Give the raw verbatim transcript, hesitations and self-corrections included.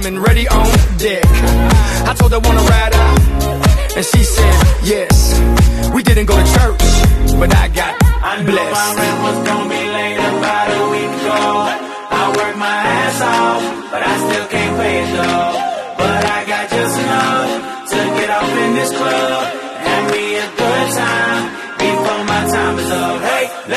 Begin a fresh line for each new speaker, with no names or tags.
and ready on deck. I told her wanna ride out, and she said yes. We didn't go to church, but I got
I knew
blessed.
my rent was gonna be late about a week ago. I worked my ass off, but I still can't pay it though. But I got just enough to get off in this club.